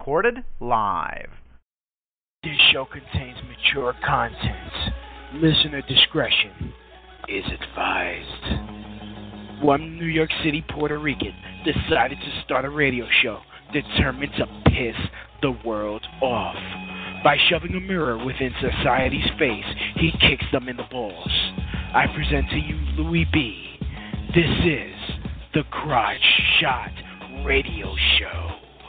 recorded live. This show contains mature content. Listener discretion is advised. One New York City Puerto Rican decided to start a radio show determined to piss the world off. By shoving a mirror within society's face, he kicks them in the balls. I present to you Louis B. This is the Crotch Shot Radio Show.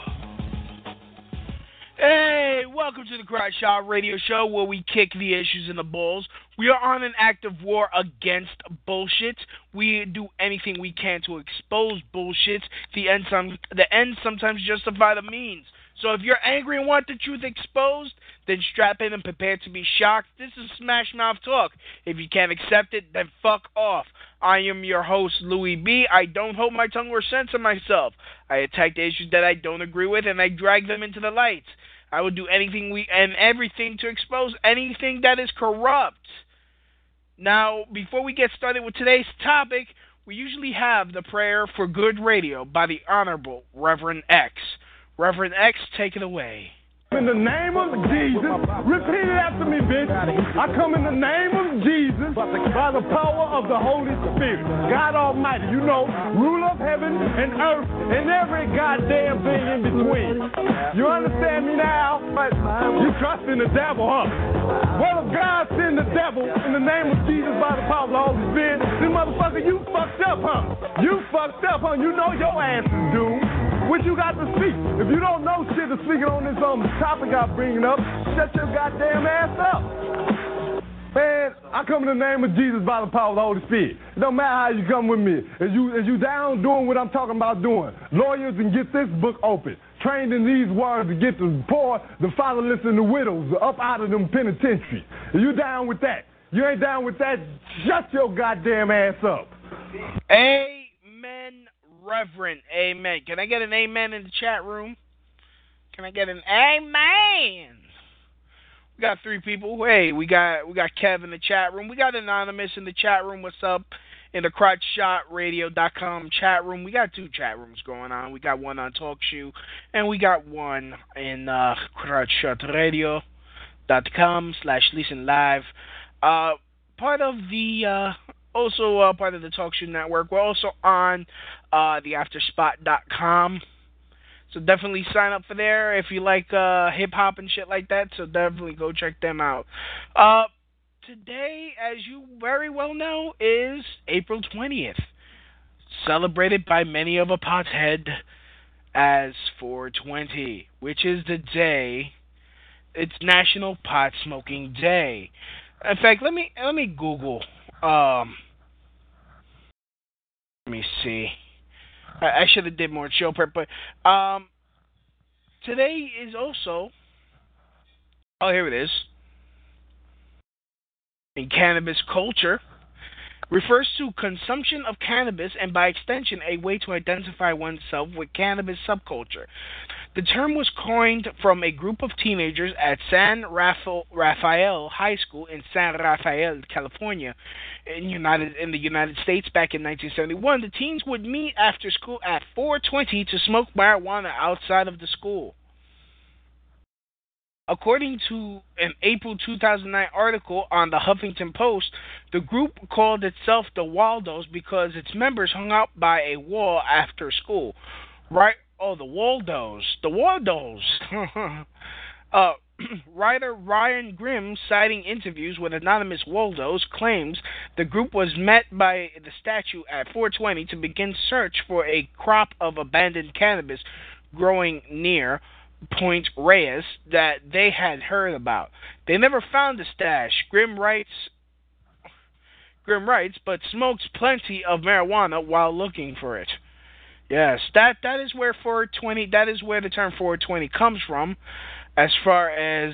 Hey, welcome to the Crotch Shot Radio Show, where we kick the issues in the balls. We are on an active war against bullshit. We do anything we can to expose bullshit. The ends sometimes justify the means. So if you're angry and want the truth exposed, then strap in and prepare to be shocked. This is Smash Mouth Talk. If you can't accept it, then fuck off. I am your host, Louis B. I don't hold my tongue or censor myself. I attack the issues that I don't agree with, and I drag them into the light. I will do anything and everything to expose anything that is corrupt. Now, before we get started with today's topic, we usually have the prayer for good radio by the Honorable Reverend X. Reverend X, take it away. In the name of Jesus, repeat it after me, bitch. I come in the name of Jesus by the power of the Holy Spirit. God Almighty, you know, rule of heaven and earth and every goddamn thing in between. You understand me now? You trust in the devil, huh? Well, if God send the devil in the name of Jesus by the power of the Holy Spirit, then motherfucker, you fucked up, huh? You fucked up, huh? You know your ass is doomed. What you got to speak? If you don't know shit to speaking on this topic I'm bringing up, shut your goddamn ass up. Man, I come in the name of Jesus by the power of the Holy Spirit. It don't matter how you come with me. If you down doing what I'm talking about doing, lawyers and get this book open. Trained in these words to get the poor, the fatherless, and the widows up out of them penitentiaries. If you down with that, you ain't down with that, shut your goddamn ass up. Amen. Reverend, amen. Can I get an amen in the chat room? Can I get an amen? We got 3 people. Hey, we got Kev in the chat room. We got Anonymous in the chat room. What's up? In the crotchshotradio.com chat room. We got 2 chat rooms going on. We got one on TalkShoe, and we got one in crotchshotradio.com/listen live. Part of the Also, part of the TalkShoe Network. We're also on theafterspot.com. So definitely sign up for there if you like hip-hop and shit like that. So definitely go check them out. Today, as you very well know, is April 20th. Celebrated by many of a pothead as 420, which is the day. It's National Pot Smoking Day. In fact, let me Google. Let me see. I should have did more show prep, but today is also. Oh, here it is. In cannabis culture, refers to consumption of cannabis and, by extension, a way to identify oneself with cannabis subculture. The term was coined from a group of teenagers at San Rafael High School in San Rafael, California, in the United States back in 1971. The teens would meet after school at 4:20 to smoke marijuana outside of the school. According to an April 2009 article on the Huffington Post, the group called itself the Waldos because its members hung out by a wall after school. Right? Oh, the Waldos. The Waldos. Writer Ryan Grimm, citing interviews with anonymous Waldos, claims the group was met by the statue at 4:20 to begin search for a crop of abandoned cannabis growing near Point Reyes that they had heard about. They never found the stash, Grimm writes, but smoked plenty of marijuana while looking for it. Yes, that is where 420. That is where the term 420 comes from, as far as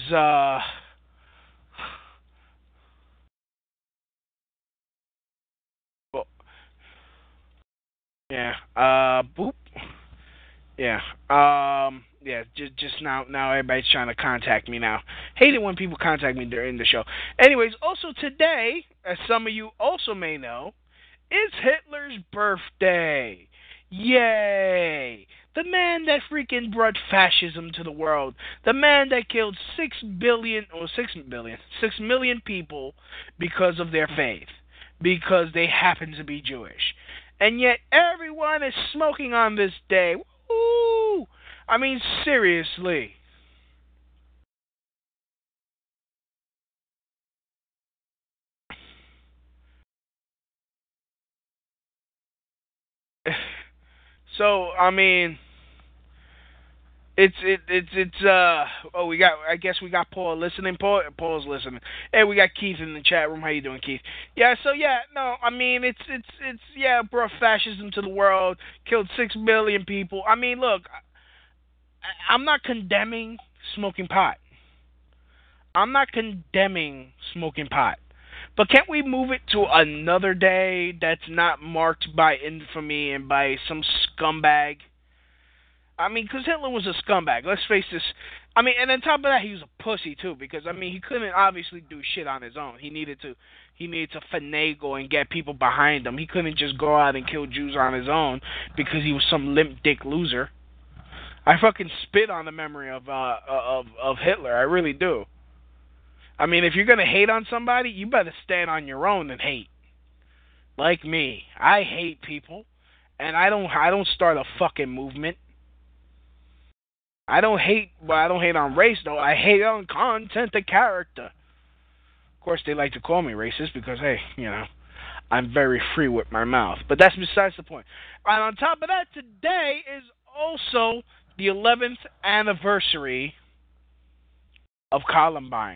well, yeah, boop, yeah, yeah. Just now everybody's trying to contact me now. Hate it when people contact me during the show. Anyways, also today, as some of you also may know, is Hitler's birthday. Yay! The man that freaking brought fascism to the world. The man that killed 6 million people because of their faith. Because they happen to be Jewish. And yet everyone is smoking on this day. Woo! I mean, seriously. So, I mean, I guess we got Paul listening. Paul's listening. Hey, we got Keith in the chat room. How you doing, Keith? Yeah, so yeah, no, I mean it's yeah, brought fascism to the world, killed 6 million people. I mean, look, I'm not condemning smoking pot. I'm not condemning smoking pot. But can't we move it to another day that's not marked by infamy and by some scumbag? I mean, because Hitler was a scumbag. Let's face this. I mean, and on top of that, he was a pussy too. Because I mean, he couldn't obviously do shit on his own. He needed to finagle and get people behind him. He couldn't just go out and kill Jews on his own because he was some limp dick loser. I fucking spit on the memory of Hitler. I really do. I mean, if you're gonna hate on somebody, you better stand on your own and hate. Like me, I hate people, and I don't start a fucking movement. I don't hate on race though. I hate on content and character. Of course, they like to call me racist because hey, I'm very free with my mouth. But that's besides the point. And on top of that, today is also the 11th anniversary of Columbine.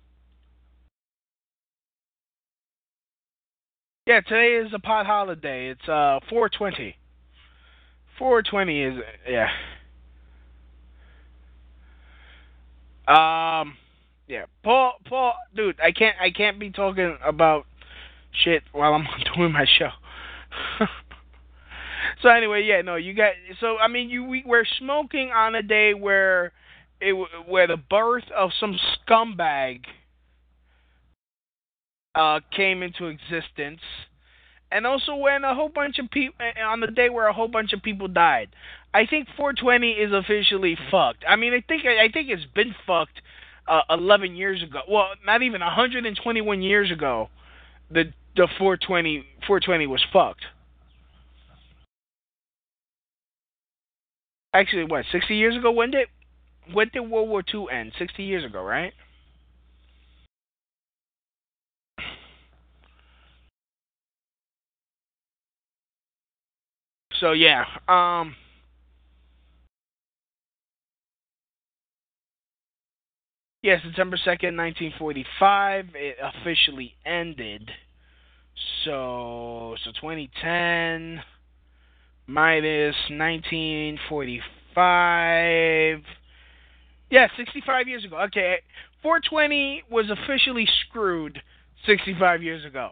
Yeah, today is a pot holiday. It's 420. 420 is yeah. Yeah. Paul, dude, I can't be talking about shit while I'm doing my show. So anyway, yeah, no, you got. So I mean, we're smoking on a day where where the birth of some scumbag came into existence, and also when a whole bunch of people on the day where a whole bunch of people died. I think 420 is officially fucked. I mean, I think it's been fucked 11 years ago. Well, not even 121 years ago. The 420 was fucked. Actually, what, 60 years ago? When did World War II end? 60 years ago, right? So yeah, yeah, September 2nd, 1945, it officially ended. So 2010 minus 1945. Yeah, 65 years ago. Okay, 420 was officially screwed 65 years ago.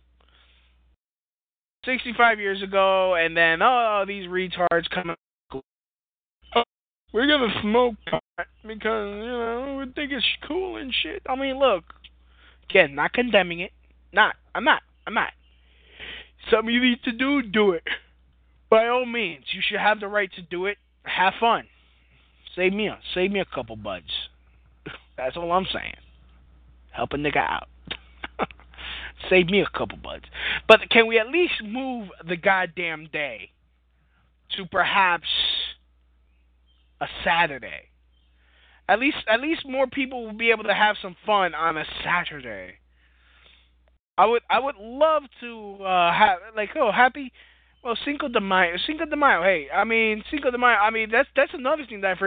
65 years ago, and then, oh, these retards coming. Oh, we're gonna smoke pot because, we think it's cool and shit. I mean, look, again, not condemning it. I'm not. Something you need to do it. By all means, you should have the right to do it. Have fun. Save me a couple buds. That's all I'm saying. Help a nigga out. Save me a couple buds. But can we at least move the goddamn day to perhaps a Saturday? At least more people will be able to have some fun on a Saturday. I would love to have happy. Well, Cinco de Mayo. Hey, I mean Cinco de Mayo. I mean that's another thing that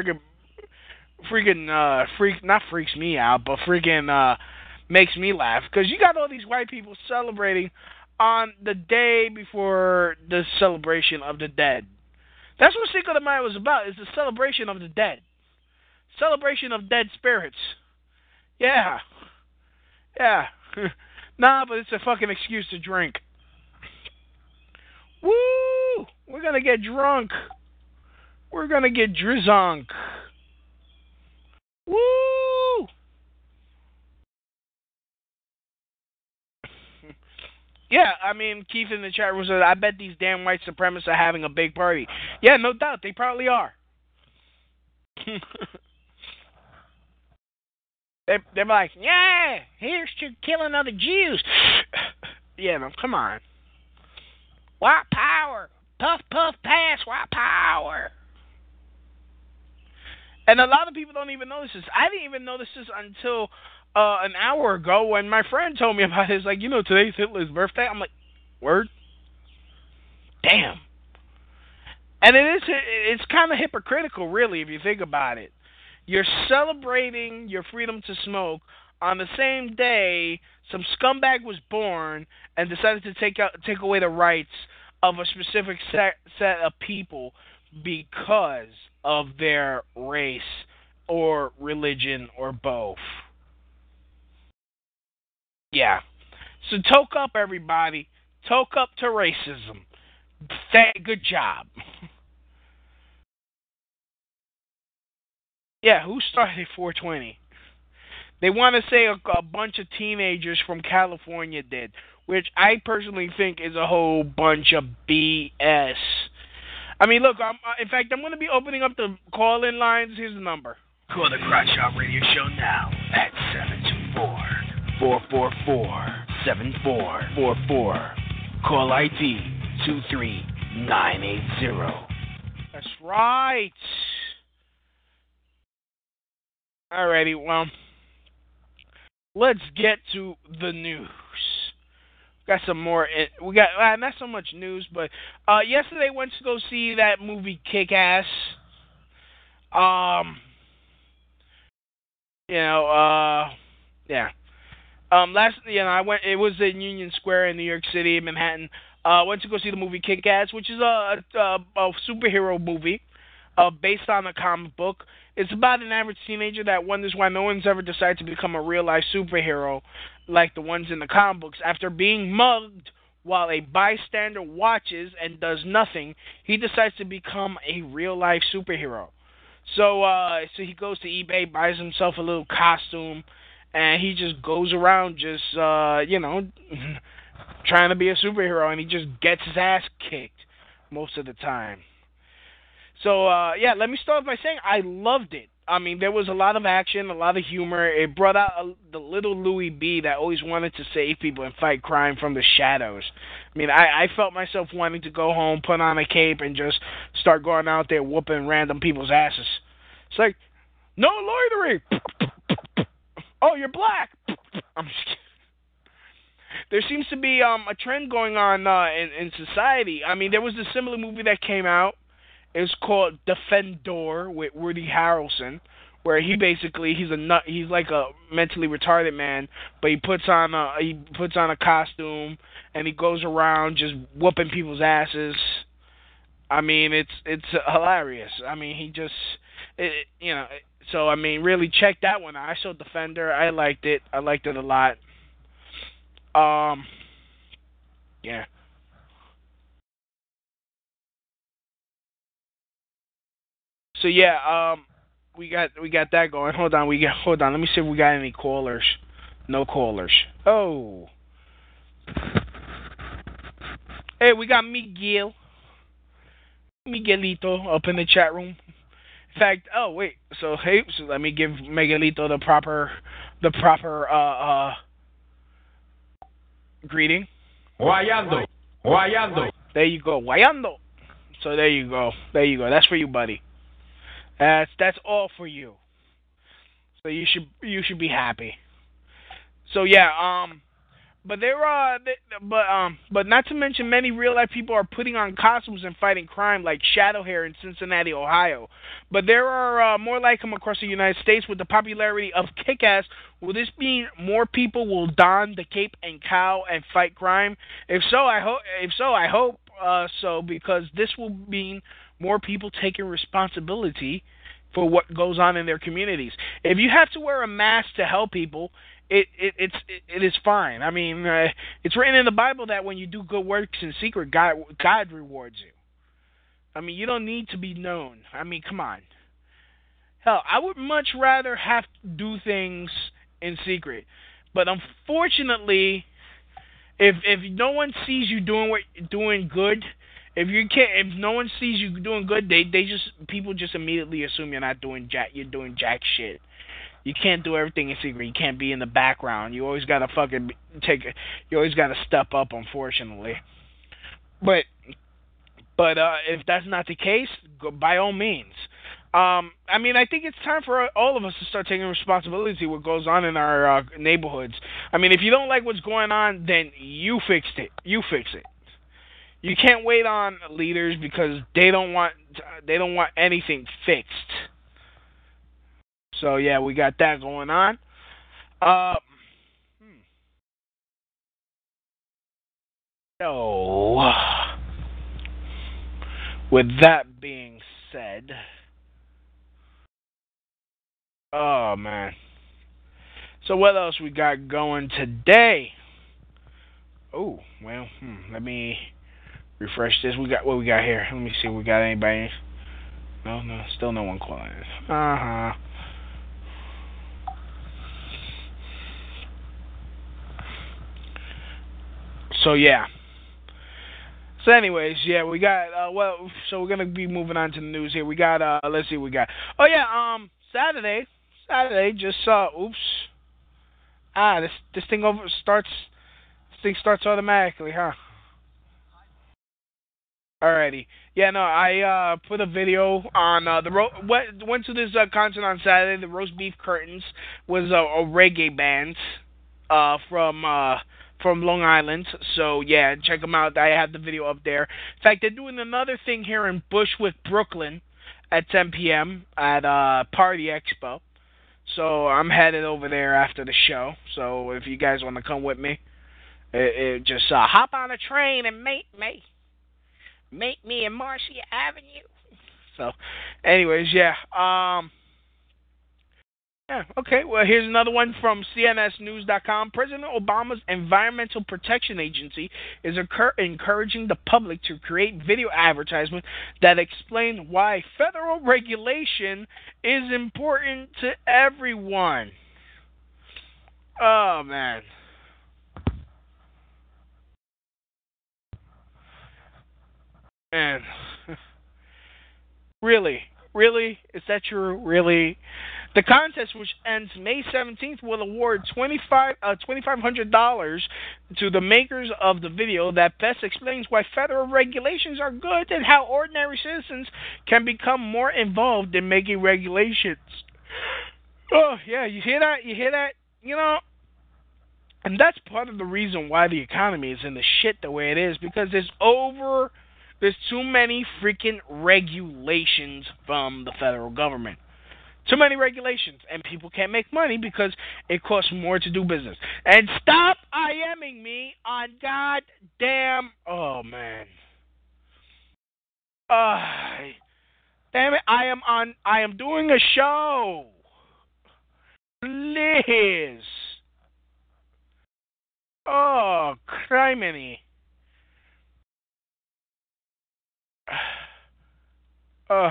not freaks me out, but freaking makes me laugh because you got all these white people celebrating on the day before the celebration of the dead. That's what Cinco de Mayo was about. Is the celebration of the dead, celebration of dead spirits. Yeah. Nah, but it's a fucking excuse to drink. Woo! We're gonna get drunk. We're gonna get drizzonk. Woo! Yeah, I mean, Keith in the chat room said, I bet these damn white supremacists are having a big party. Yeah, no doubt. They probably are. They're like, yeah, here's to killing other Jews. Yeah, no, come on. White power. Puff, puff, pass, white power. And a lot of people don't even notice this. I didn't even notice this until an hour ago when my friend told me about it. It's like, today's Hitler's birthday. I'm like, word? Damn. And it's kind of hypocritical, really, if you think about it. You're celebrating your freedom to smoke on the same day some scumbag was born and decided to take away the rights of a specific set of people because of their race or religion or both. Yeah. So toke up, everybody. Toke up to racism. Good job. Yeah, who started 420? They want to say a bunch of teenagers from California did, which I personally think is a whole bunch of BS. I mean, look, in fact, I'm going to be opening up the call-in lines. Here's the number. Call the Crotch Shop Radio Show now at 724-444-7444. Call ID 23980. That's right. Alrighty, well, let's get to the news. Got some more. We got not so much news, but yesterday went to go see that movie Kick-Ass. Yeah. I went. It was in Union Square in New York City, Manhattan. Went to go see the movie Kick-Ass, which is a superhero movie, based on a comic book. It's about an average teenager that wonders why no one's ever decided to become a real-life superhero like the ones in the comic books. After being mugged while a bystander watches and does nothing, he decides to become a real-life superhero. So he goes to eBay, buys himself a little costume, and he just goes around just, trying to be a superhero, and he just gets his ass kicked most of the time. So, let me start by saying I loved it. I mean, there was a lot of action, a lot of humor. It brought out the little Louis B that always wanted to save people and fight crime from the shadows. I mean, I felt myself wanting to go home, put on a cape, and just start going out there whooping random people's asses. It's like, no loitering! Oh, you're black! I'm just kidding. There seems to be a trend going on in society. I mean, there was a similar movie that came out. It's called Defendor with Woody Harrelson, where he's a nut. He's like a mentally retarded man, but he puts on a costume and he goes around just whooping people's asses. I mean, it's hilarious. I mean, So I mean, really check that one out. I saw Defender. I liked it. I liked it a lot. Yeah. So yeah, we got that going. Hold on. Let me see if we got any callers. No callers. Oh. Hey, we got Miguelito up in the chat room. In fact, so let me give Miguelito the proper greeting. Guayando. There you go, guayando. So there you go. That's for you, buddy. That's all for you. So you should be happy. So yeah, but but not to mention many real life people are putting on costumes and fighting crime like Shadowhair in Cincinnati, Ohio. But there are more like him across the United States. With the popularity of Kick-Ass, will this mean more people will don the cape and cowl and fight crime? If so, I hope so, because this will mean more people taking responsibility for what goes on in their communities. If you have to wear a mask to help people, it is fine. I mean, it's written in the Bible that when you do good works in secret, God rewards you. I mean, you don't need to be known. I mean, come on. Hell, I would much rather have to do things in secret. But unfortunately, If no one sees you doing good, if no one sees you doing good, they just people just immediately assume you're doing jack shit. You can't do everything in secret. You can't be in the background. You always gotta you always gotta step up, unfortunately. But if that's not the case, by all means. I mean, I think it's time for all of us to start taking responsibility what goes on in our neighborhoods. I mean, if you don't like what's going on, then you fix it. You fix it. You can't wait on leaders because they don't want anything fixed. So yeah, we got that going on. Uh, so with that being said, oh man. So what else we got going today? Oh well, let me refresh this. We got what we got here. Let me see. We got anybody? No, still no one calling. Uh huh. So yeah. So anyways, yeah, we got so we're gonna be moving on to the news here. We got let's see, we got oh yeah, Saturday just oops. This thing starts automatically, huh? Alrighty. Yeah, no, I put a video on went to this concert on Saturday. The Roast Beef Curtains was a reggae band from Long Island. So yeah, check them out. I have the video up there. In fact, they're doing another thing here in Bushwick, Brooklyn, at 10 p.m. at Party Expo. So I'm headed over there after the show. So if you guys want to come with me, just hop on a train and meet me in Marcia Avenue. So, anyways, yeah. Yeah, okay. Well, here's another one from CNSNews.com. President Obama's Environmental Protection Agency is encouraging the public to create video advertisements that explain why federal regulation is important to everyone. Oh, man. Man. Really? Really? Is that true? Really? The contest, which ends May 17th, will award $2,500 to the makers of the video that best explains why federal regulations are good and how ordinary citizens can become more involved in making regulations. Oh, yeah, you hear that? You hear that? You know, and that's part of the reason why the economy is in the shit the way it is, because there's too many freaking regulations from the federal government. Too many regulations, and people can't make money because it costs more to do business. And stop IMing me on goddamn. Oh man. Damn it! I am doing a show. Please. Oh, criminy. Uh,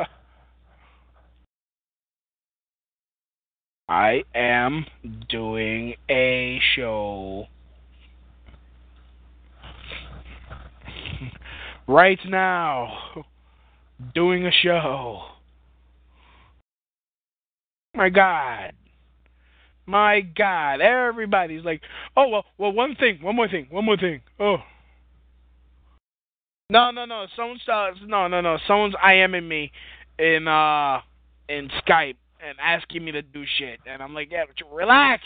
I am doing a show right now. Doing a show. My God. My God. Everybody's like, oh, well, one more thing. Oh. No. Someone's IMing me in Skype and asking me to do shit, and I'm like, yeah, but relax.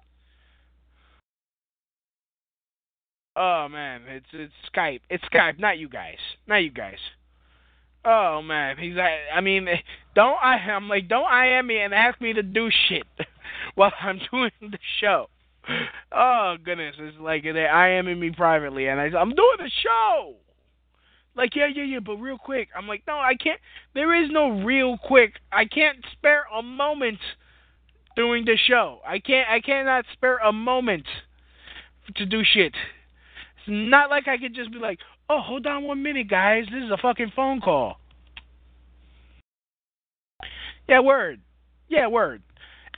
Oh man, it's Skype. It's Skype, not you guys. Not you guys. Oh man, he's like, I mean, I'm like, don't IM me and ask me to do shit while I'm doing the show. Oh goodness, it's like they're IMing me privately, and I'm doing the show. Like, yeah, but real quick. I'm like, no, I can't. There is no real quick. I can't spare a moment doing the show. I cannot spare a moment to do shit. It's not like I could just be like, oh, hold on 1 minute, guys. This is a fucking phone call. Yeah, word.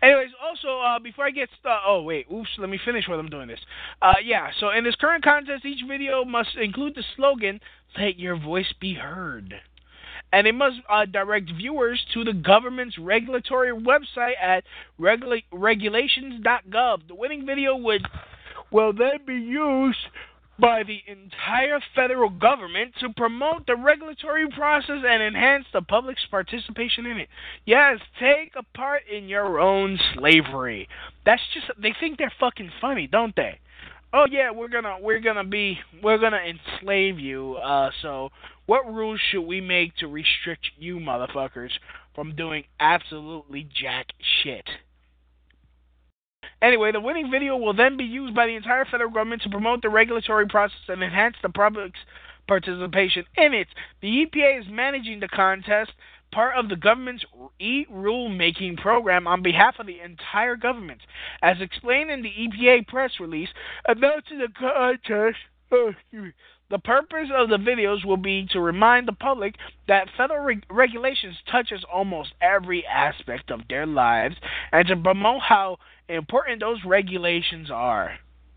Anyways, also, before I get started, oh wait, oops, let me finish while I'm doing this. Yeah, so in this current contest, each video must include the slogan, "Let your voice be heard." And it must direct viewers to the government's regulatory website at regulations.gov. The winning video will then be used by the entire federal government to promote the regulatory process and enhance the public's participation in it. Yes, take a part in your own slavery. That's just, they think they're fucking funny, don't they? Oh yeah, we're gonna enslave you. So what rules should we make to restrict you motherfuckers from doing absolutely jack shit? Anyway, the winning video will then be used by the entire federal government to promote the regulatory process and enhance the public's participation in it. The EPA is managing the contest, part of the government's e-rulemaking program on behalf of the entire government. As explained in the EPA press release announcing the contest, the purpose of the videos will be to remind the public that federal regulations touches almost every aspect of their lives and to promote how important those regulations are.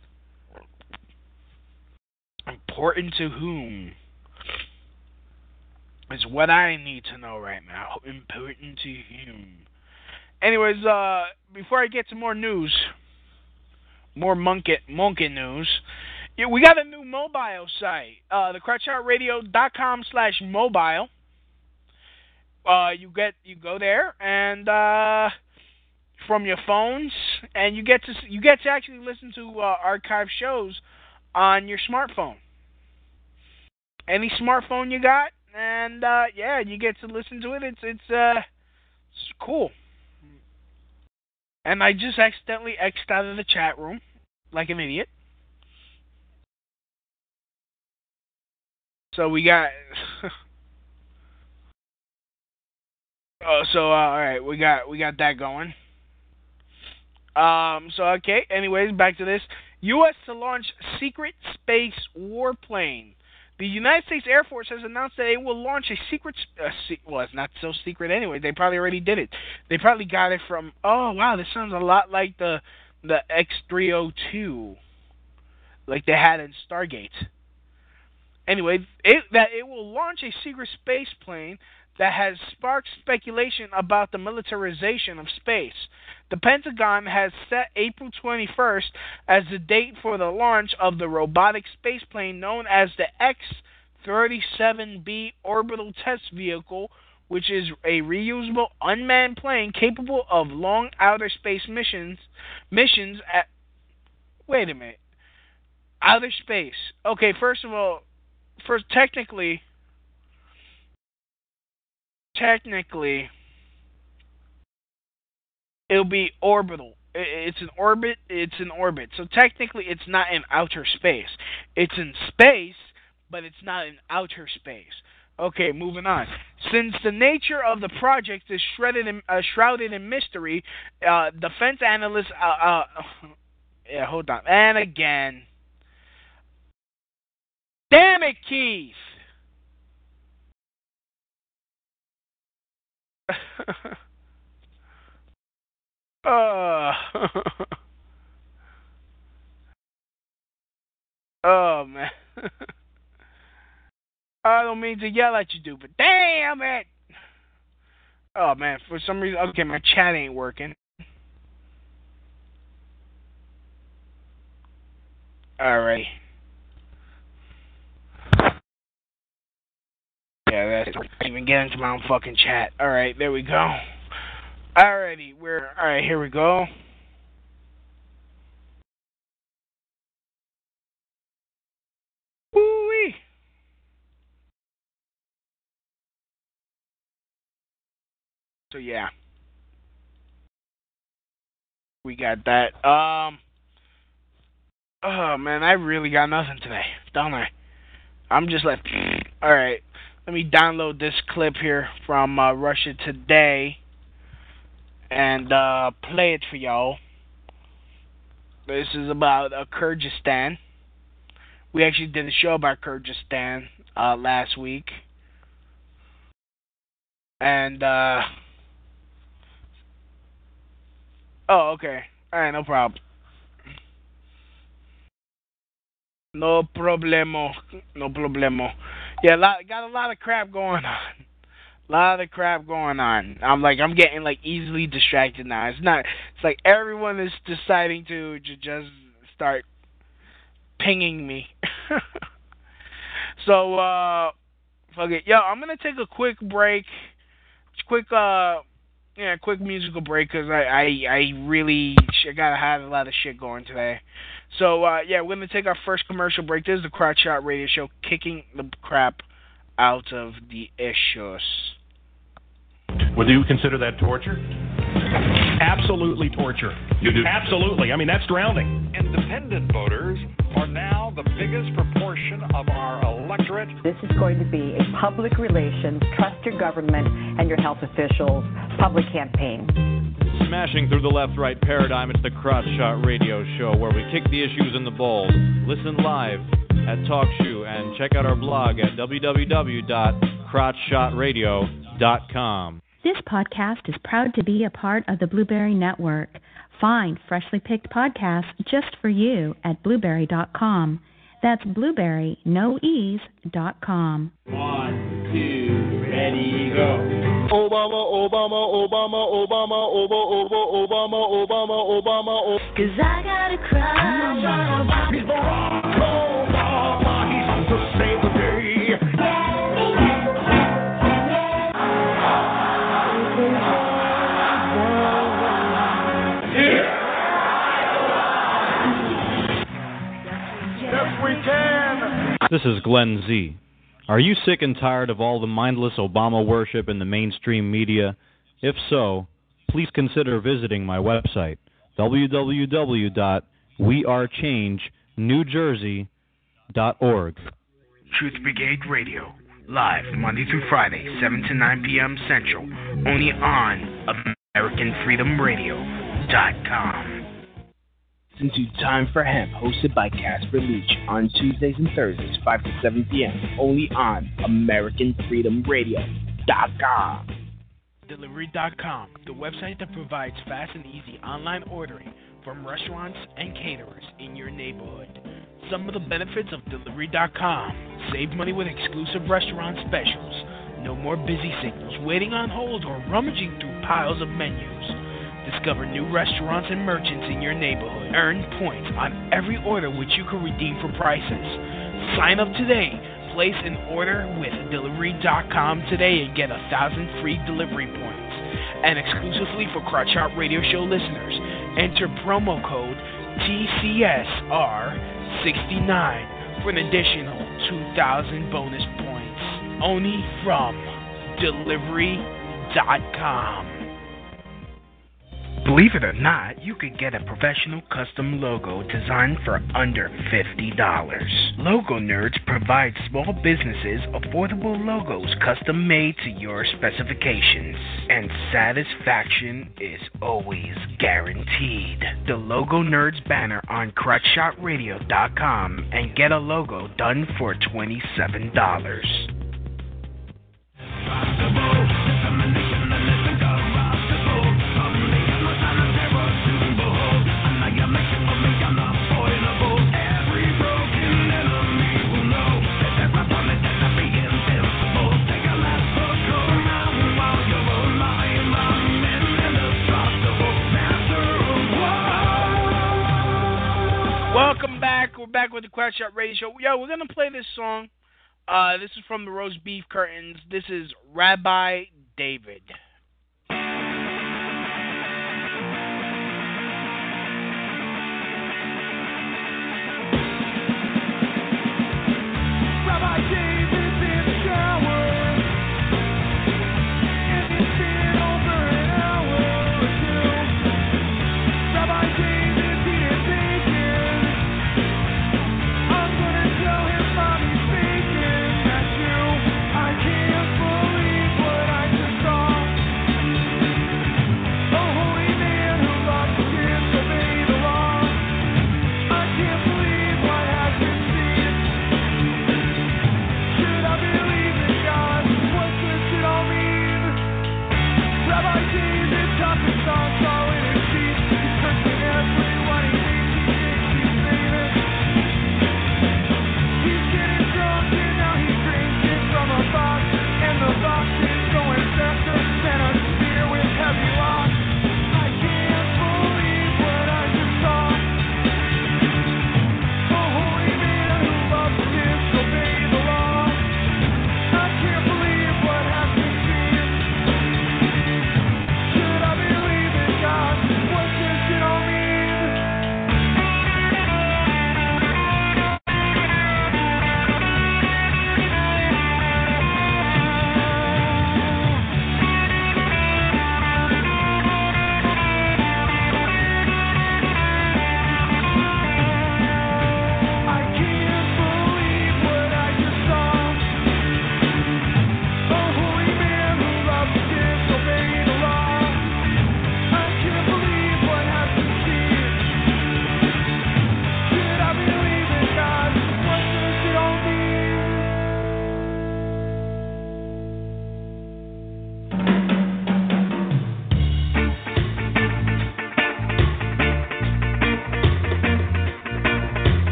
Important to whom? Is what I need to know right now. Important to whom? Anyways, before I get to more news, more monkey news, we got a new mobile site, thecrutchshoutradio.com/mobile. You go there and from your phones, and you get to actually listen to archive shows on your smartphone. Any smartphone you got, and yeah, you get to listen to it. It's cool. And I just accidentally X'd out of the chat room like an idiot. So we got. All right, we got that going. So okay. Anyways, back to this. U.S. to launch secret space warplane. The United States Air Force has announced that it will launch a secret. Well, it's not so secret anyway. They probably already did it. They probably got it from. Oh wow, this sounds a lot like the X-302, like they had in Stargate. Anyway, it will launch a secret space plane that has sparked speculation about the militarization of space. The Pentagon has set April 21st as the date for the launch of the robotic spaceplane known as the X-37B orbital test vehicle, which is a reusable unmanned plane capable of long outer space missions at... Wait a minute. Outer space. Okay, first of all, technically, it'll be orbital. It's an orbit. So technically, it's not in outer space. It's in space, but it's not in outer space. Okay, moving on. Since the nature of the project is shrouded in mystery, defense analysts... yeah, hold on. And again. Damn it, Keith! Oh, man. I don't mean to yell at you, dude, but damn it! Oh, man, for some reason... Okay, my chat ain't working. Alright. Yeah, that's... I can't even get into my own fucking chat. Alright, there we go. Alrighty, alright, here we go. Woo-wee. So yeah. We got that. Oh man, I really got nothing today, don't I? I'm just like alright. Let me download this clip here from Russia Today and play it for y'all. This is about Kyrgyzstan. We actually did a show about Kyrgyzstan last week. And Oh, okay. All right, no problem. No problemo. No problemo. Yeah, got a lot of crap going on. Lot of crap going on. I'm getting like easily distracted now. It's like everyone is deciding to just start pinging me. So fuck it. Yo, I'm gonna take a quick break. Quick quick musical break because I really gotta have a lot of shit going today. So yeah, we're gonna take our first commercial break. This is the Crotch Shot Radio Show, kicking the crap out of the issues. Would you consider that torture? Absolutely torture. You do? Absolutely. I mean, that's drowning. Independent voters are now the biggest proportion of our electorate. This is going to be a public relations, trust your government and your health officials public campaign. Smashing through the left-right paradigm, it's the Crotch Shot Radio Show, where we kick the issues in the balls. Listen live at TalkShoe and check out our blog at www.crotchshotradio.com. This podcast is proud to be a part of the Blueberry Network. Find freshly picked podcasts just for you at blueberry.com. That's blueberry, no ease.com. 1, 2, ready, go. Obama, Obama, Obama, Obama, Obama, Obama, Obama. 'Cause I gotta cry. Obama, he's to save the day. This is Glenn Z. Are you sick and tired of all the mindless Obama worship in the mainstream media? If so, please consider visiting my website, www.wearechangenewjersey.org. Truth Brigade Radio, live Monday through Friday, 7 to 9 p.m. Central, only on AmericanFreedomRadio.com. Listen to Time for Hemp, hosted by Casper Leach, on Tuesdays and Thursdays, 5 to 7 p.m., only on AmericanFreedomRadio.com. Delivery.com, the website that provides fast and easy online ordering from restaurants and caterers in your neighborhood. Some of the benefits of Delivery.com: save money with exclusive restaurant specials, no more busy signals, waiting on hold, or rummaging through piles of menus. Discover new restaurants and merchants in your neighborhood. Earn points on every order which you can redeem for prices. Sign up today. Place an order with Delivery.com today and get 1,000 free delivery points. And exclusively for Crotch Shot Radio Show listeners, enter promo code TCSR69 for an additional 2,000 bonus points. Only from Delivery.com. Believe it or not, you could get a professional custom logo designed for under $50. Logo Nerds provides small businesses affordable logos custom made to your specifications, and satisfaction is always guaranteed. The Logo Nerds banner on CrotchShotRadio.com and get a logo done for $27. Welcome back. We're back with the Crotch Shot Radio Show. Yo, we're going to play this song. This is from the Roast Beef Curtains. This is Rabbi David. Rabbi David's in the shower, and it's been over an hour or two. Rabbi David's eating bacon. I'm gonna tell him mommy's bacon at you. I can't believe what I just saw.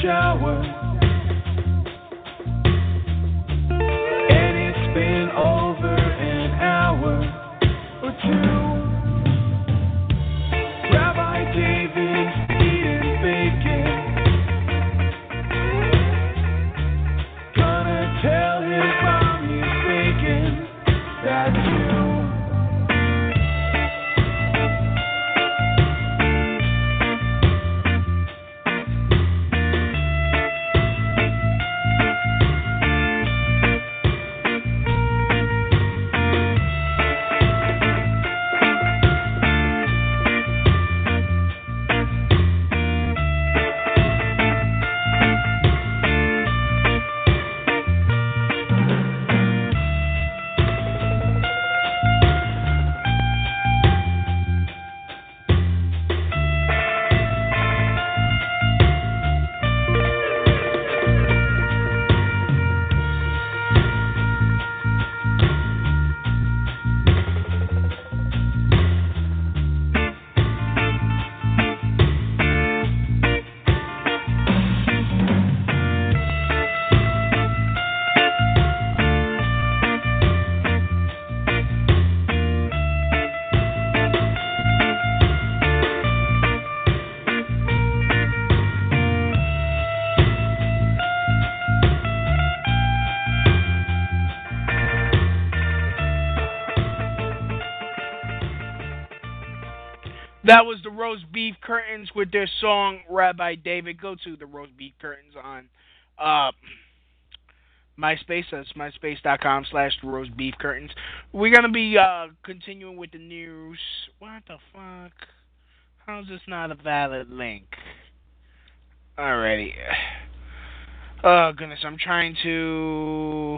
shower, and it's been over an hour or two. Rabbi David's eating bacon, gonna tell his mom he's faking that too. That was the Roast Beef Curtains with their song Rabbi David. Go to the Roast Beef Curtains on MySpace. That's myspace.com/the Roast Beef Curtains. We're going to be continuing with the news. What the fuck? How is this not a valid link? Alrighty. Oh, goodness. I'm trying to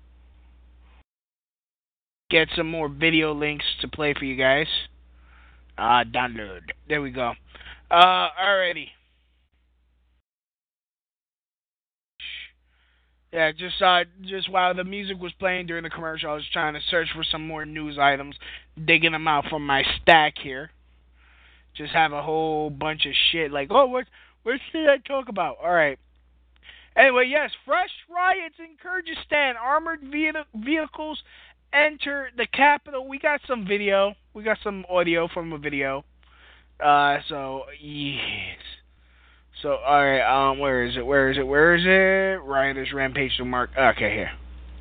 get some more video links to play for you guys. Download. There we go. Alrighty. Yeah, just while the music was playing during the commercial, I was trying to search for some more news items, digging them out from my stack here. Just have a whole bunch of shit like, oh, what should I talk about? Alright. Anyway, yes, fresh riots in Kyrgyzstan. Armored vehicles enter the capital. We got some video. We got some audio from a video. So, yes. So, alright, where is it? Rioters rampage to Mark. Okay, here.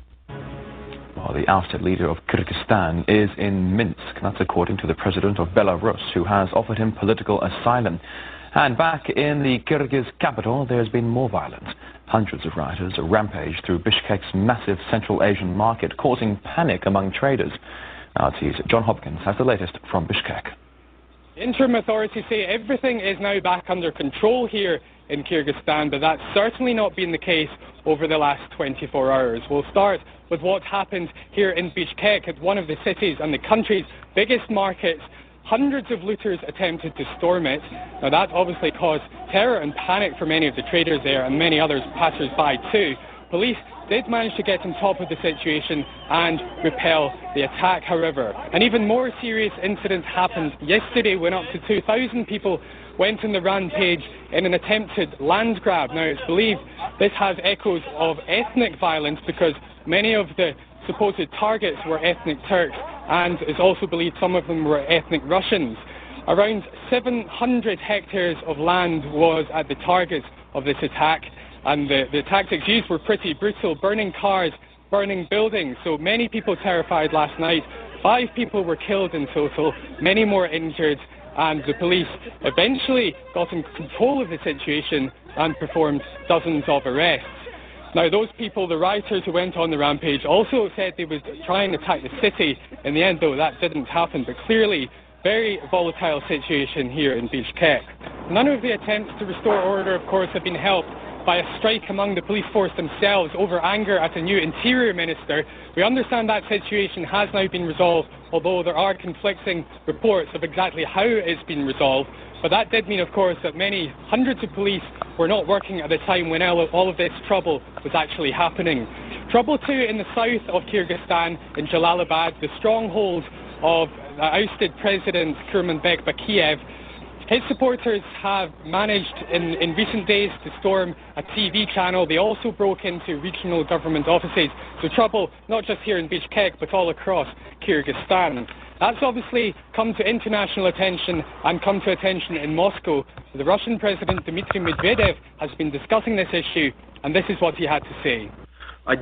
Well, the ousted leader of Kyrgyzstan is in Minsk. That's according to the president of Belarus, who has offered him political asylum. And back in the Kyrgyz capital, there's been more violence. Hundreds of rioters rampage through Bishkek's massive Central Asian market, causing panic among traders. RT's John Hopkins has the latest from Bishkek. Interim authorities say everything is now back under control here in Kyrgyzstan, but that's certainly not been the case over the last 24 hours. We'll start with what happened here in Bishkek, at one of the cities and the country's biggest markets. Hundreds of looters attempted to storm it. Now that obviously caused terror and panic for many of the traders there and many others passers-by too. Police did manage to get on top of the situation and repel the attack, however. An even more serious incident happened yesterday when up to 2,000 people went on the rampage in an attempted land grab. Now it's believed this has echoes of ethnic violence because many of the supposed targets were ethnic Turks, and it's also believed some of them were ethnic Russians. Around 700 hectares of land was at the target of this attack, and the tactics used were pretty brutal, burning cars, burning buildings. So many people terrified last night. 5 people were killed in total, many more injured, and the police eventually got in control of the situation and performed dozens of arrests. Now, those people, the rioters who went on the rampage, also said they would try and attack the city. In the end, though, that didn't happen. But clearly, very volatile situation here in Bishkek. None of the attempts to restore order, of course, have been helped by a strike among the police force themselves over anger at a new interior minister. We understand that situation has now been resolved, although there are conflicting reports of exactly how it's been resolved. But that did mean, of course, that many hundreds of police were not working at the time when all of this trouble was actually happening. Trouble too in the south of Kyrgyzstan, in Jalalabad, the stronghold of ousted President Kurmanbek Bakiyev. His supporters have managed in recent days to storm a TV channel. They also broke into regional government offices. So trouble not just here in Bishkek, but all across Kyrgyzstan. That's obviously come to international attention and come to attention in Moscow. The Russian President Dmitry Medvedev has been discussing this issue, and this is what he had to say. Of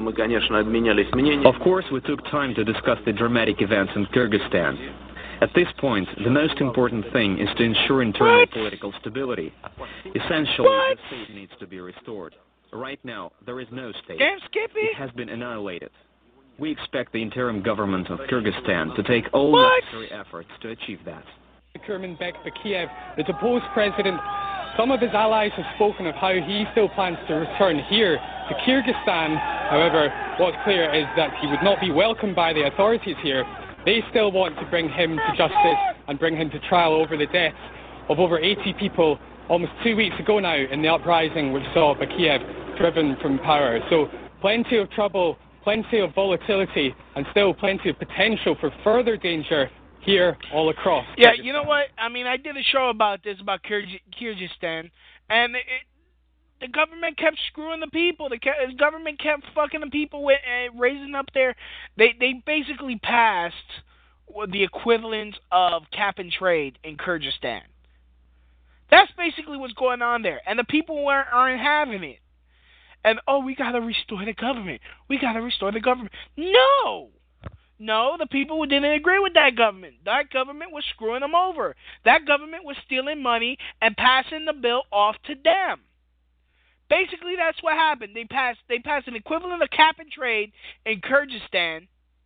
course, we took time to discuss the dramatic events in Kyrgyzstan. At this point, the most important thing is to ensure internal political stability. Essentially, the state needs to be restored. Right now, there is no state. It has been annihilated. We expect the interim government of Kyrgyzstan to take all necessary efforts to achieve that. Kurmanbek Bakiev, the deposed president, some of his allies have spoken of how he still plans to return here to Kyrgyzstan. However, what's clear is that he would not be welcomed by the authorities here. They still want to bring him to justice and bring him to trial over the deaths of over 80 people almost 2 weeks ago now in the uprising which saw Bakiev driven from power. So plenty of trouble, plenty of volatility, and still plenty of potential for further danger here all across. Yeah, you know what? I mean, I did a show about this, about Kyrgyzstan, and the government kept screwing the people. The government kept fucking the people with raising up their... They basically passed the equivalent of cap and trade in Kyrgyzstan. That's basically what's going on there. And the people aren't having it. And, we got to restore the government. We got to restore the government. No! No, the people didn't agree with that government. That government was screwing them over. That government was stealing money and passing the bill off to them. Basically, that's what happened. They passed an equivalent of cap and trade in Kyrgyzstan.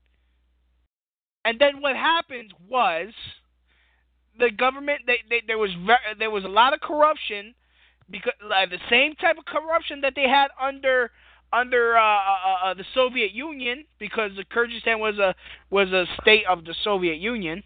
And then what happened was the government, there was a lot of corruption, because the same type of corruption that they had under the Soviet Union, because the Kyrgyzstan was a state of the Soviet Union,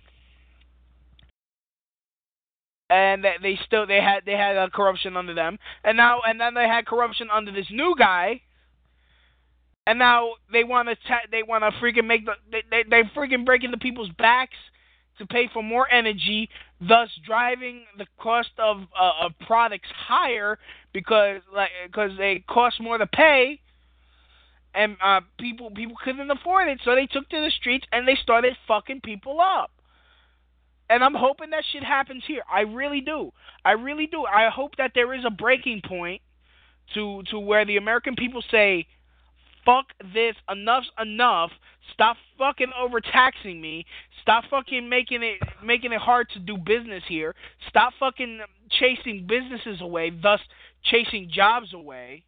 and they had corruption under them, and then they had corruption under this new guy, and now they want to freaking they're freaking breaking the people's backs to pay for more energy, thus driving the cost of products higher because they cost more to pay. And people couldn't afford it, so they took to the streets and they started fucking people up. And I'm hoping that shit happens here. I really do. I hope that there is a breaking point to where the American people say, fuck this, enough's enough, stop fucking overtaxing me, stop fucking making it hard to do business here, stop fucking chasing businesses away, thus chasing jobs away.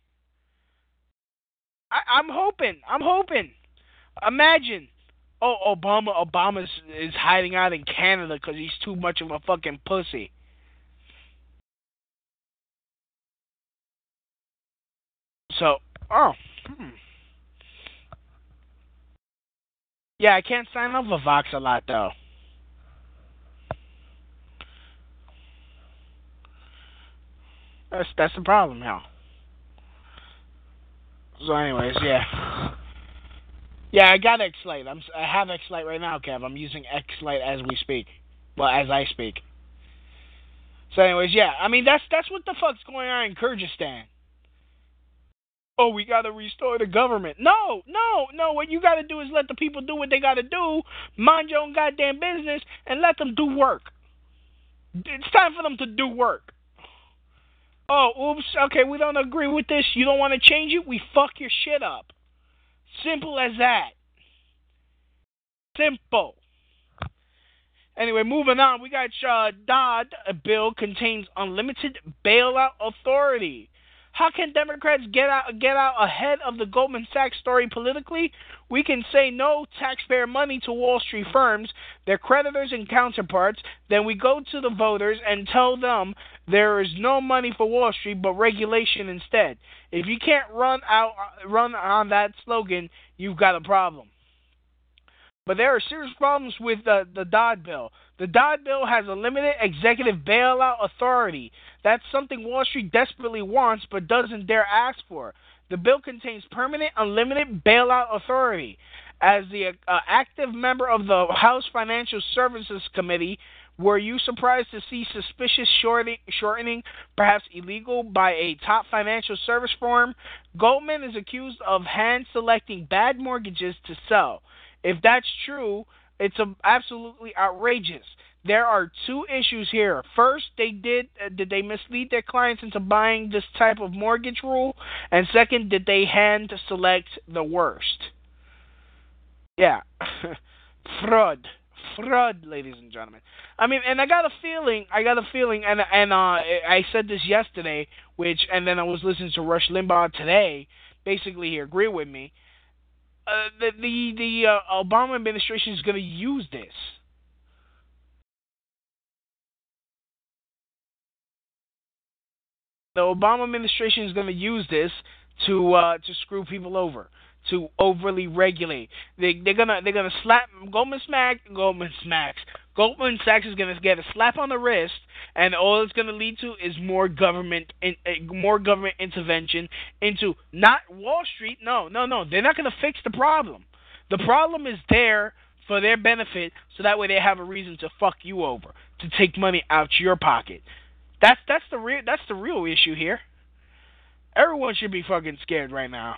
I'm hoping. Imagine, Obama is hiding out in Canada because he's too much of a fucking pussy. So, yeah, I can't sign up for Vox a lot though. That's the problem, y'all. So, anyways, yeah, I got X-Lite. I have X-Lite right now, Kev. I'm using X-Lite as we speak. Well, as I speak. So, anyways, yeah. I mean, that's what the fuck's going on in Kyrgyzstan. Oh, we gotta restore the government. No. What you gotta do is let the people do what they gotta do, mind your own goddamn business, and let them do work. It's time for them to do work. Oh, oops, okay, we don't agree with this. You don't want to change it? We fuck your shit up. Simple as that. Simple. Anyway, moving on. We got Dodd bill contains unlimited bailout authority. How can Democrats get out ahead of the Goldman Sachs story politically? We can say no taxpayer money to Wall Street firms, their creditors and counterparts. Then we go to the voters and tell them there is no money for Wall Street but regulation instead. If you can't run on that slogan, you've got a problem. But there are serious problems with the Dodd bill. The Dodd bill has a limited executive bailout authority. That's something Wall Street desperately wants but doesn't dare ask for. The bill contains permanent, unlimited bailout authority. As the active member of the House Financial Services Committee, Were you surprised to see suspicious shortening, perhaps illegal, by a top financial service firm? Goldman is accused of hand-selecting bad mortgages to sell. If that's true, it's absolutely outrageous. There are two issues here. First, did they mislead their clients into buying this type of mortgage rule? And second, did they hand select the worst? Yeah. Fraud, ladies and gentlemen. I mean, and I got a feeling, and I said this yesterday, and then I was listening to Rush Limbaugh today. Basically, he agreed with me. The Obama administration is going to use this. The Obama administration is going to use this to screw people over, to overly regulate. They're gonna slap Goldman Sachs is gonna get a slap on the wrist, and all it's gonna lead to is more government intervention into not Wall Street. No, they're not gonna fix the problem. The problem is there for their benefit, so that way they have a reason to fuck you over, to take money out your pocket. That's the real issue here. Everyone should be fucking scared right now.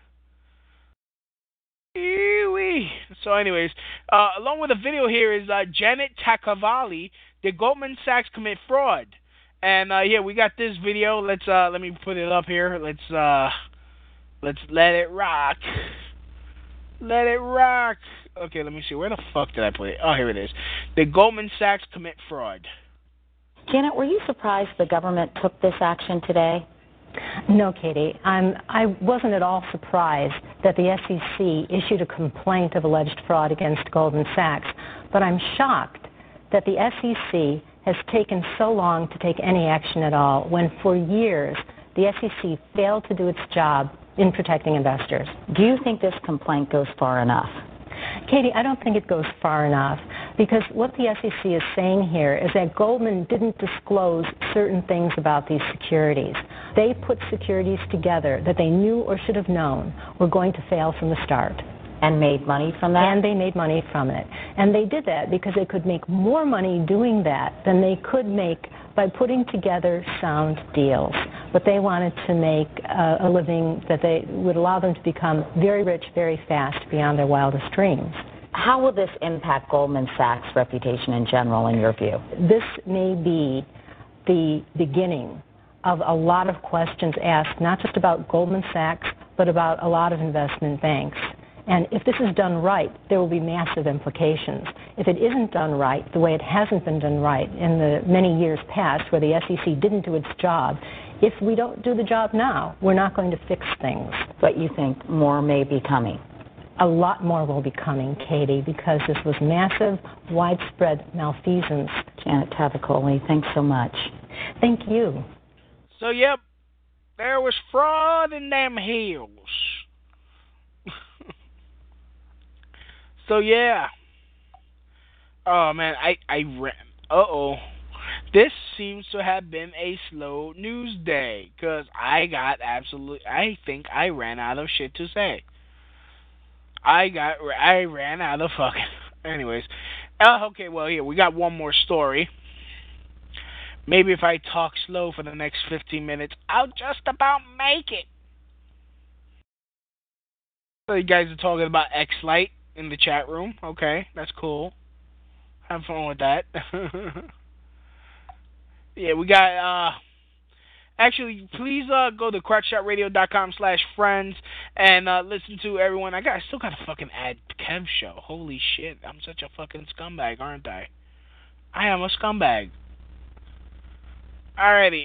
So anyways, along with the video here is Janet Takavalli. Did Goldman Sachs commit fraud? And yeah, we got this video. Let me put it up here. Let's let it rock. Let it rock. Okay, let me see. Where the fuck did I put it? Oh, here it is. Did Goldman Sachs commit fraud? Janet, were you surprised the government took this action today? No, Katie. I wasn't at all surprised that the SEC issued a complaint of alleged fraud against Goldman Sachs, but I'm shocked that the SEC has taken so long to take any action at all, when for years the SEC failed to do its job in protecting investors. Do you think this complaint goes far enough? Katie, I don't think it goes far enough, because what the SEC is saying here is that Goldman didn't disclose certain things about these securities. They put securities together that they knew or should have known were going to fail from the start. And made money from that? And they made money from it. And they did that because they could make more money doing that than they could make by putting together sound deals. But they wanted to make a living that they would allow them to become very rich very fast beyond their wildest dreams. How will this impact Goldman Sachs' reputation in general, in your view? This may be the beginning of a lot of questions asked, not just about Goldman Sachs, but about a lot of investment banks. And if this is done right, there will be massive implications. If it isn't done right, the way it hasn't been done right in the many years past, where the SEC didn't do its job, if we don't do the job now, we're not going to fix things. But you think more may be coming? A lot more will be coming, Katie, because this was massive, widespread malfeasance. Janet Tavakoli, thanks so much. Thank you. So, yep, there was fraud in them hills. So, yeah. Oh, man, I ran. Uh-oh. This seems to have been a slow news day, because I think I ran out of shit to say. I ran out of fucking... Anyways. Okay, well, here, we got one more story. Maybe if I talk slow for the next 15 minutes, I'll just about make it. So you guys are talking about X-Lite in the chat room. Okay, that's cool. Have fun with that. Yeah, we got... Actually, please go to crackshotradio.com/friends and listen to everyone. I still got to fucking add Kev Show. Holy shit, I'm such a fucking scumbag, aren't I? I am a scumbag. Alrighty.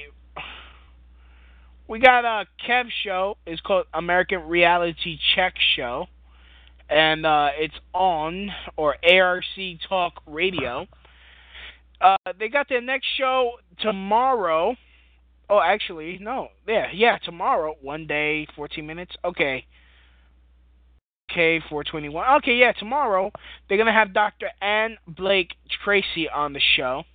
We got Kev Show. It's called American Reality Check Show. And it's on, or ARC Talk Radio. They got their next show tomorrow. Oh, actually, no. Yeah, tomorrow. 1 day, 14 minutes. Okay, 421. Okay, yeah, tomorrow they're going to have Dr. Ann Blake Tracy on the show.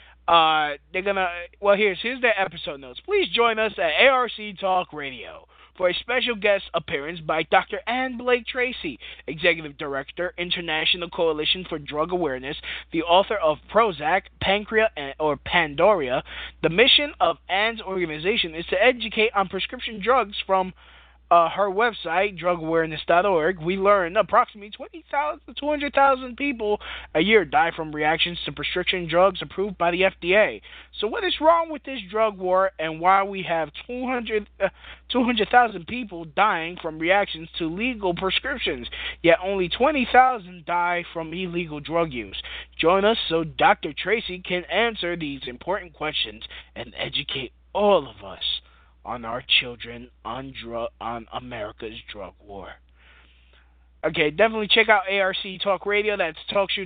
They're going to... Well, here's their episode notes. Please join us at ARC Talk Radio. for a special guest appearance by Dr. Ann Blake Tracy, Executive Director, International Coalition for Drug Awareness, the author of Prozac, Pancreas, or Pandoria. The mission of Ann's organization is to educate on prescription drugs. From her website, drugawareness.org, we learn approximately 200,000 people a year die from reactions to prescription drugs approved by the FDA. So what is wrong with this drug war, and why we have 200,000 people dying from reactions to legal prescriptions, yet only 20,000 die from illegal drug use? Join us so Dr. Tracy can answer these important questions and educate all of us on our children on America's drug war. Okay, definitely check out ARC Talk Radio. That's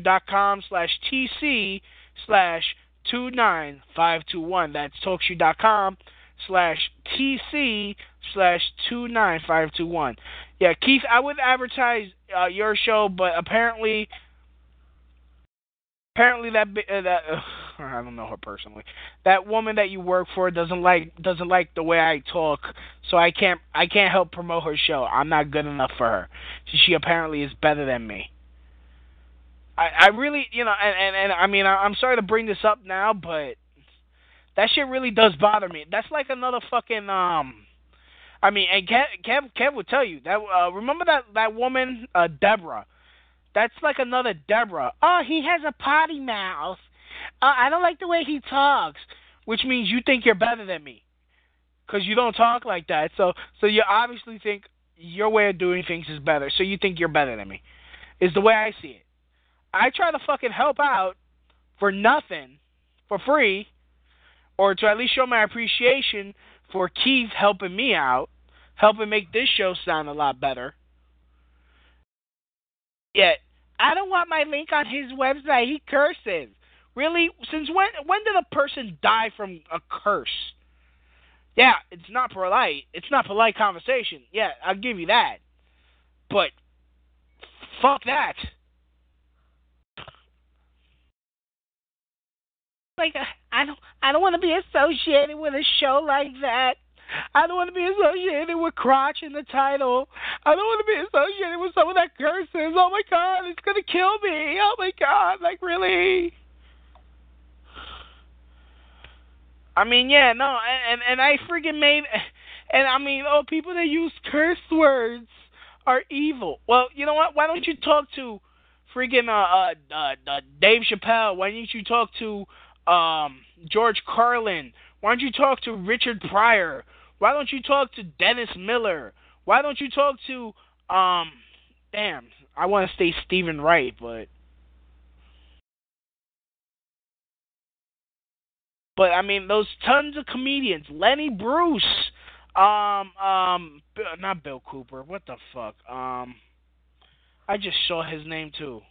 TalkShoe.com/TC/29521. That's TalkShoe.com/TC/29521. Yeah, Keith, I would advertise your show, but apparently that I don't know her personally. That woman that you work for doesn't like the way I talk, so I can't help promote her show. I'm not good enough for her. She apparently is better than me. I really, and I mean, I'm sorry to bring this up now, but that shit really does bother me. That's like another fucking I mean, and Kev will tell you that. Remember that woman, Deborah. That's like another Deborah. Oh, he has a potty mouth. I don't like the way he talks, which means you think you're better than me because you don't talk like that. So you obviously think your way of doing things is better, so you think you're better than me, is the way I see it. I try to fucking help out for nothing, for free, or to at least show my appreciation for Keith helping me out, helping make this show sound a lot better. Yet, I don't want my link on his website. He curses. Really? Since when did a person die from a curse? Yeah, it's not polite. It's not polite conversation. Yeah, I'll give you that. But fuck that. Like, I don't want to be associated with a show like that. I don't want to be associated with crotch in the title. I don't want to be associated with someone that curses. Oh my God, it's gonna kill me. Oh my God, like really? I mean, yeah, no, and I freaking made, and I mean, people that use curse words are evil. Well, you know what? Why don't you talk to freaking Dave Chappelle? Why don't you talk to George Carlin? Why don't you talk to Richard Pryor? Why don't you talk to Dennis Miller? Why don't you talk to I want to say Stephen Wright, but I mean, those tons of comedians. Lenny Bruce. Not Bill Cooper. What the fuck? I just saw his name too.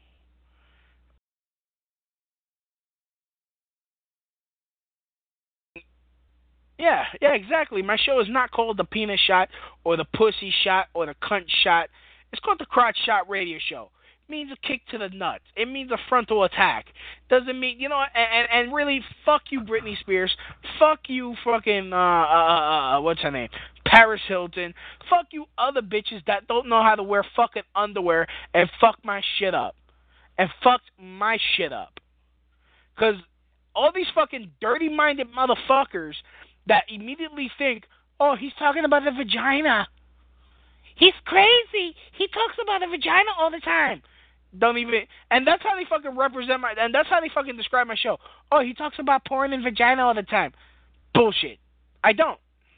Yeah, exactly. My show is not called the Penis Shot or the Pussy Shot or the Cunt Shot. It's called the Crotch Shot Radio Show. Means a kick to the nuts. It means a frontal attack. Doesn't mean, and really, fuck you, Britney Spears. Fuck you, fucking, what's her name? Paris Hilton. Fuck you other bitches that don't know how to wear fucking underwear and fuck my shit up. And fucked my shit up. Because all these fucking dirty-minded motherfuckers that immediately think, oh, he's talking about the vagina. He's crazy. He talks about the vagina all the time. Don't even, and that's how they fucking represent and that's how they fucking describe my show. Oh, he talks about porn and vagina all the time. Bullshit. I don't.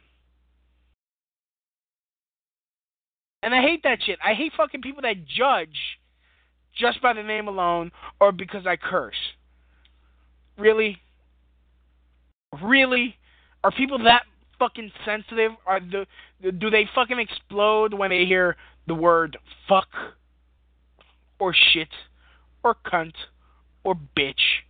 And I hate that shit. I hate fucking people that judge just by the name alone or because I curse. Really? Really? Are people that fucking sensitive? Do they fucking explode when they hear the word fuck or shit or cunt or bitch?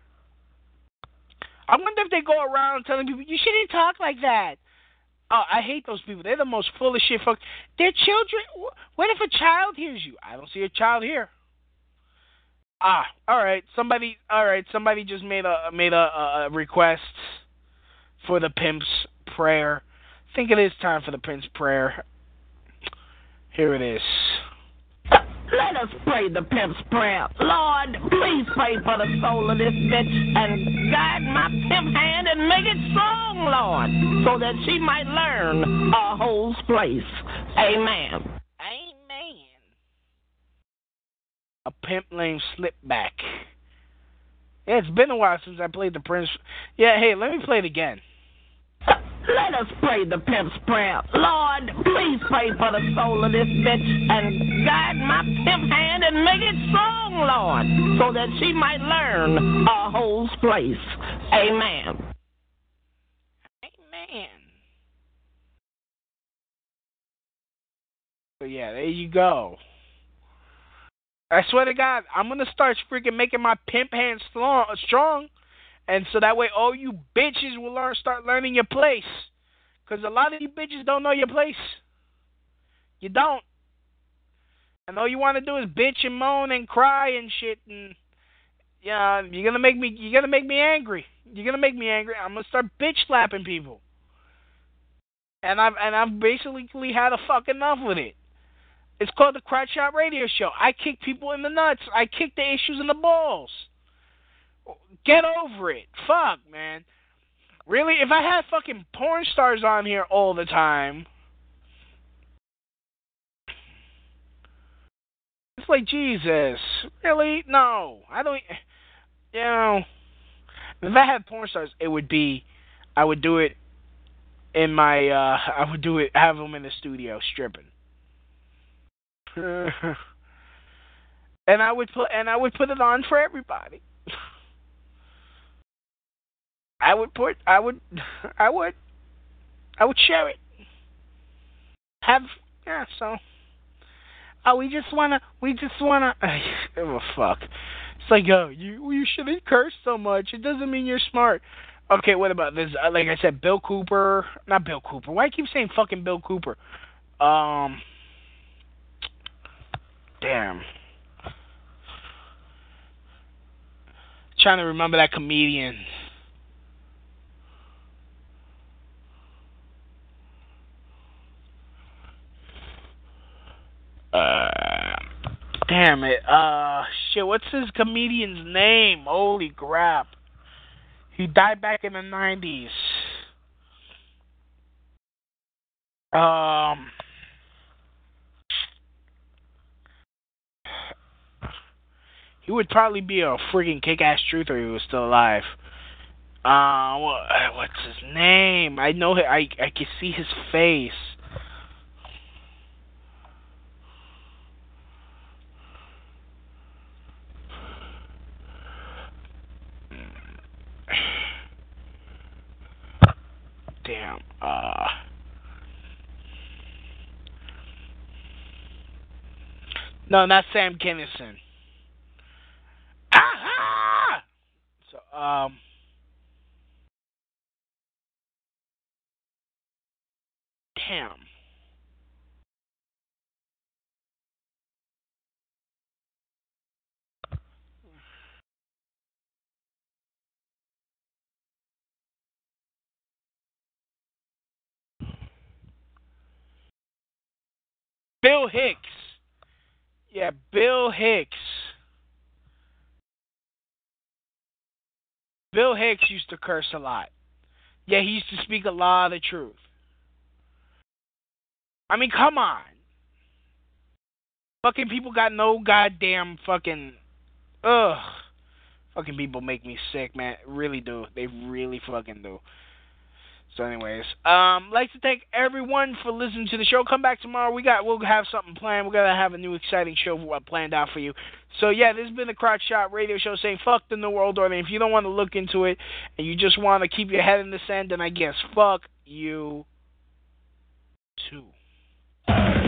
I wonder if they go around telling people, you shouldn't talk like that. Oh, I hate those people. They're the most full of shit. Fuck. They're children. What if a child hears you? I don't see a child here. All right. Somebody just made a request for the pimp's prayer. think it is time for the Prince prayer. Here it is. Let us pray the pimp's prayer. Lord, please pray for the soul of this bitch and guide my pimp hand and make it strong, Lord, so that she might learn a hole's place. Amen. Amen. A pimp named Slipback. Yeah, it's been a while since I played the Prince. Yeah, hey, let me play it again. Let us pray the pimp's prayer. Lord, please pray for the soul of this bitch and guide my pimp hand and make it strong, Lord, so that she might learn a hole's place. Amen. Amen. So yeah, there you go. I swear to God, I'm gonna start freaking making my pimp hand strong. And so that way all you bitches will start learning your place. Because a lot of you bitches don't know your place. You don't. And all you want to do is bitch and moan and cry and shit. And yeah, you're gonna make me angry. You're gonna make me angry. I'm gonna start bitch slapping people. And I've basically had a fuck enough with it. It's called the Crotch Shot Radio Show. I kick people in the nuts. I kick the issues in the balls. Get over it. Fuck, man. Really? If I had fucking porn stars on here all the time, it's like, Jesus. Really? No. I don't, you know, if I had porn stars, I would do it in my, have them in the studio stripping. And I would put it on for everybody. I would share it. We just wanna oh fuck. It's like, you shouldn't curse so much. It doesn't mean you're smart. Okay, what about this? Like I said, Bill Cooper. Not Bill Cooper. Why do I keep saying fucking Bill Cooper? Damn. Trying to remember that comedian. Damn it. Shit, what's his comedian's name? Holy crap. He died back in the 90s. He would probably be a freaking kick-ass truther if he was still alive. What's his name? I know I can see his face. Damn. No, not Sam Kinison. So, damn. Bill Hicks. Yeah, Bill Hicks. Bill Hicks used to curse a lot. Yeah, he used to speak a lot of truth. I mean, come on. Fucking people got no goddamn fucking... Ugh. Fucking people make me sick, man. Really do. They really fucking do. So anyways, like to thank everyone for listening to the show. Come back tomorrow. We'll have something planned. We're gonna have a new exciting show planned out for you. So yeah, this has been the Crotch Shot Radio Show saying fuck the New World Order. And if you don't want to look into it and you just want to keep your head in the sand, then I guess fuck you too.